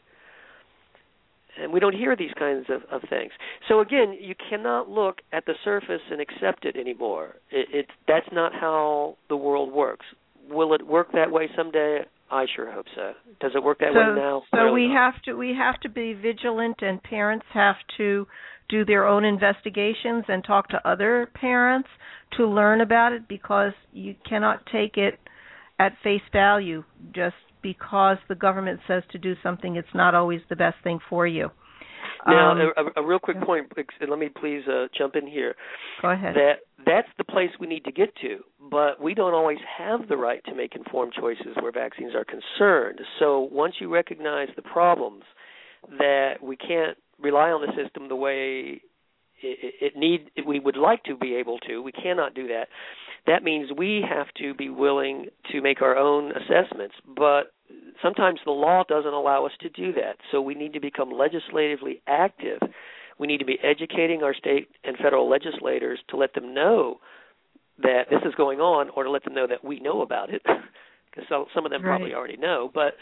And we don't hear these kinds of, of things. So again, you cannot look at the surface and accept it anymore. It, it, that's not how the world works. Will it work that way someday? I sure hope so. Does it work that so, way now? So really we not. have to we have to be vigilant, and parents have to do their own investigations and talk to other parents to learn about it, because you cannot take it at face value. Just because the government says to do something, it's not always the best thing for you. Now, um, a, a real quick point, and let me please uh, jump in here. Go ahead. That that's the place we need to get to, but we don't always have the right to make informed choices where vaccines are concerned. So once you recognize the problems, that we can't rely on the system the way it, it need we would like to be able to. We cannot do that. That means we have to be willing to make our own assessments, but sometimes the law doesn't allow us to do that. So we need to become legislatively active. We need to be educating our state and federal legislators to let them know that this is going on, or to let them know that we know about it, because some, some of them right. probably already know. But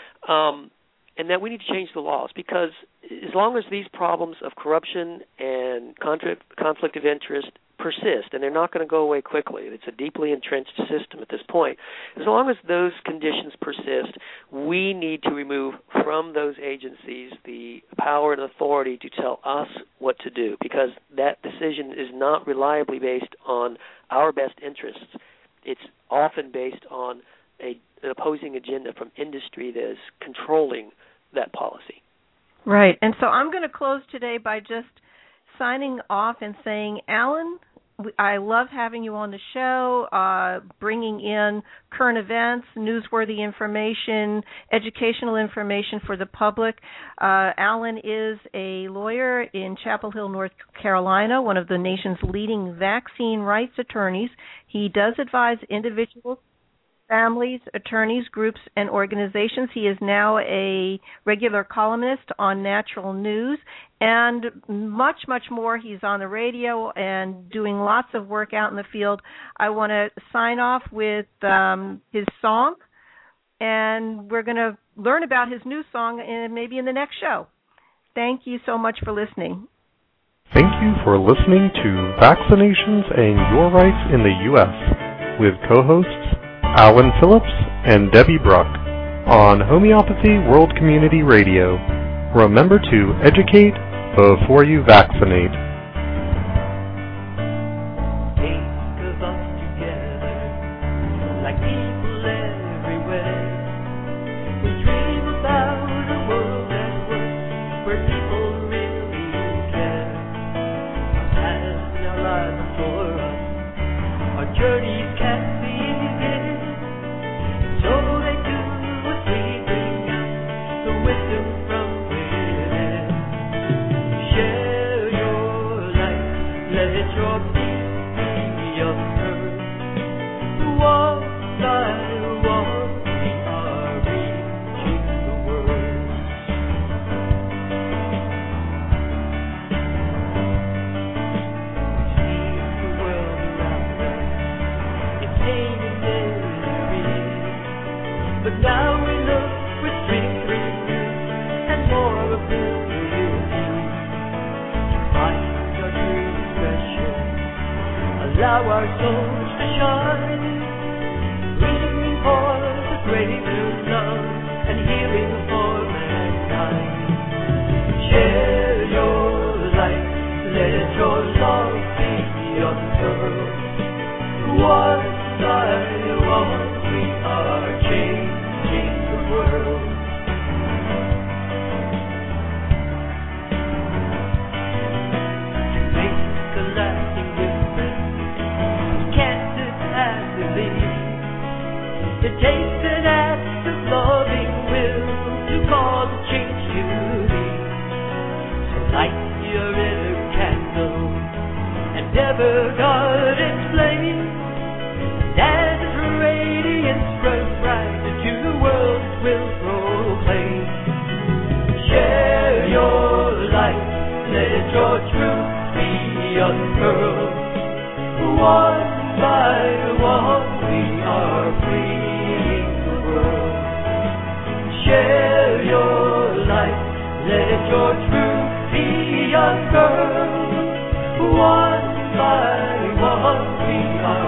um, and that we need to change the laws, because as long as these problems of corruption and conflict, conflict of interest persist, and they're not going to go away quickly. It's a deeply entrenched system at this point. As long as those conditions persist, we need to remove from those agencies the power and authority to tell us what to do, because that decision is not reliably based on our best interests. It's often based on a, an opposing agenda from industry that is controlling that policy. Right. And so I'm going to close today by just signing off and saying, Alan, I love having you on the show, uh, bringing in current events, newsworthy information, educational information for the public. Uh, Alan is a lawyer in Chapel Hill, North Carolina, one of the nation's leading vaccine rights attorneys. He does advise individuals, families, attorneys, groups, and organizations. He is now a regular columnist on Natural News, and much, much more. He's on the radio and doing lots of work out in the field. I want to sign off with um, his song, and we're going to learn about his new song in, maybe in the next show. Thank you so much for listening. Thank you for listening to Vaccinations and Your Rights in the U S with co-hosts Alan Phillips and Debbie Bruck on Homeopathy World Community Radio. Remember to educate before you vaccinate. Think of us together, like people everywhere. We dream But now we look with strength renewed and more of this will be. Find our true expression, allow our souls to shine, reaching for the greater love and healing for mankind. Share your light, let your love be unfurled. One by one we are changing the world. To make a lasting difference, you can't just passively. It takes an act of loving will to cause a change to be. So light your inner candle and never guard its flame. As its radiance grows brighter to the world it will proclaim. Share your light, let your truth be unfurled. One by one we are freeing the world. Share your light, let your truth be unfurled. One by one we are